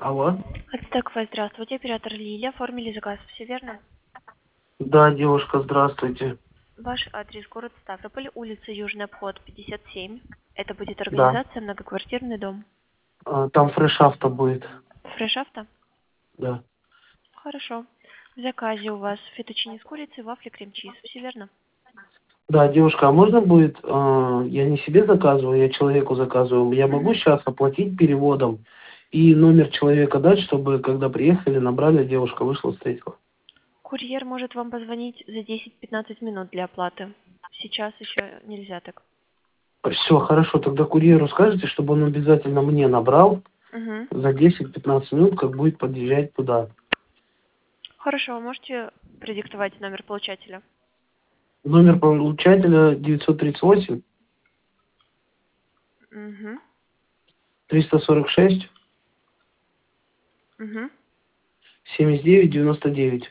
Алло. Ацтеква, здравствуйте, оператор Лилия. Оформили заказ, все верно? Да, девушка, здравствуйте. Ваш адрес город Ставрополь, улица Южный обход, 57. Это будет Да. организация многоквартирный дом. Там фреш-авто будет. Фреш авто? Да. Хорошо. В заказе у вас фетучини с курицей, вафли, крем-чиз, все верно? Да, девушка, а можно будет, я не себе заказываю, я человеку заказываю. Я могу Угу. сейчас оплатить переводом и номер человека дать, чтобы когда приехали, набрали, девушка вышла, встретила. Курьер может вам позвонить за 10-15 минут для оплаты. Сейчас еще нельзя так. Все, хорошо, тогда курьеру скажете, чтобы он обязательно мне набрал Угу. за 10-15 минут, как будет подъезжать туда. Хорошо, вы можете продиктовать номер получателя? Номер получателя 938 Угу. 346 Угу. 79 99.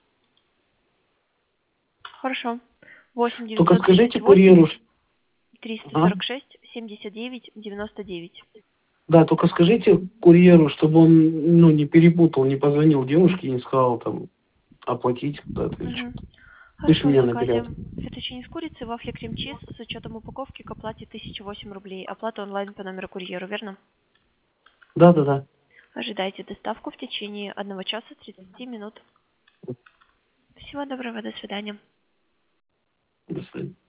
Хорошо. 8 Только скажите 938 курьеру, ага. 346 79 99. Да, только скажите курьеру, чтобы он, ну, не перепутал, не позвонил девушке и не сказал там оплатить куда-то или Угу. что. Пусть Хорошо, в меня наберет. заказе фетучини с курицей, вафли крем-чиз с учетом упаковки к оплате 1008 рублей. Оплата онлайн по номеру курьера, верно? Да, да, да. Ожидайте доставку в течение 1 часа 30 минут. Всего доброго, до свидания. До свидания.